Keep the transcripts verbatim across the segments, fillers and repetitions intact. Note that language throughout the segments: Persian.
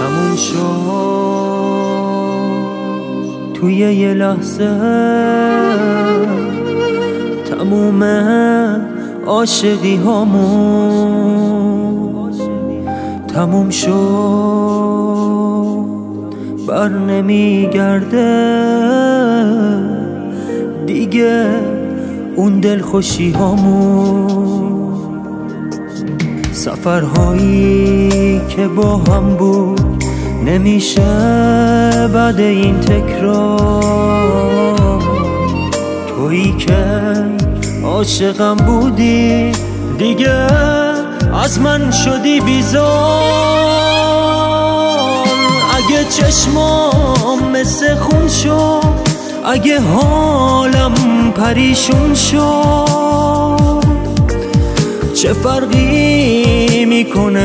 تموم شد توی یه لحظه، تموم عاشقی هامون تموم شد، بر نمیگرده دیگه اون دلخوشی هامون. سفرهایی که با هم بود نمیشه بعد این تکرار. تویی که عاشقم بودی دیگه از من شدی بیزار. اگه چشمام مثل خون شد، اگه حالم پریشون شد، چه فرقی میکنه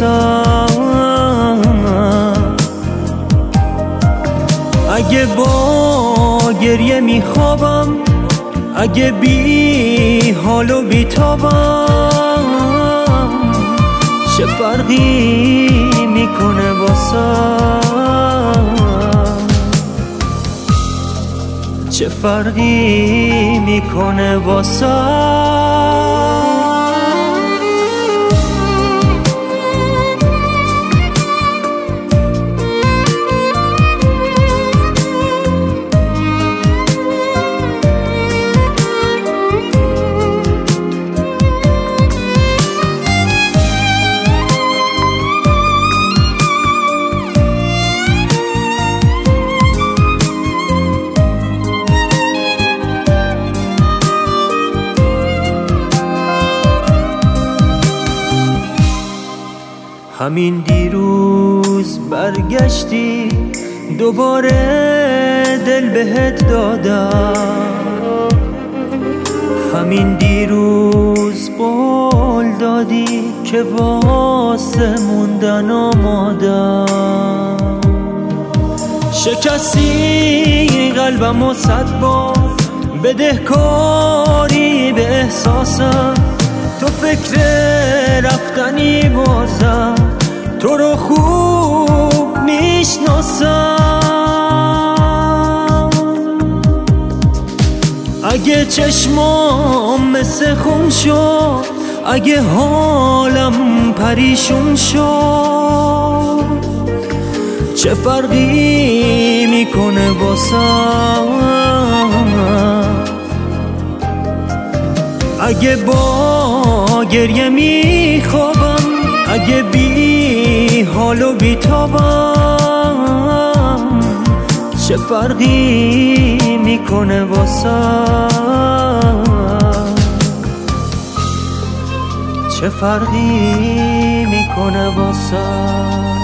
واسم؟ اگه با گریه میخوابم، اگه بی حال و بی تابم، چه فرقی میکنه واسم؟ چه فرقی میکنه واسم؟ همین دیروز برگشتی دوباره دل بهت دادم، همین دیروز قول دادی که واسه موندن آمادم. شکستی قلبم و صد بار بدهکاری به احساسم. تو فکر رفتنی بازم، تو رو خوب میشناسم. اگه چشمام مثل خون شد، اگه حالم پریشون شد، چه فرقی میکنه واسم؟ اگه با گریه میخوابم، اگه بی حال و بی تابم، چه فرقی میکنه واسم؟ چه فرقی میکنه واسم؟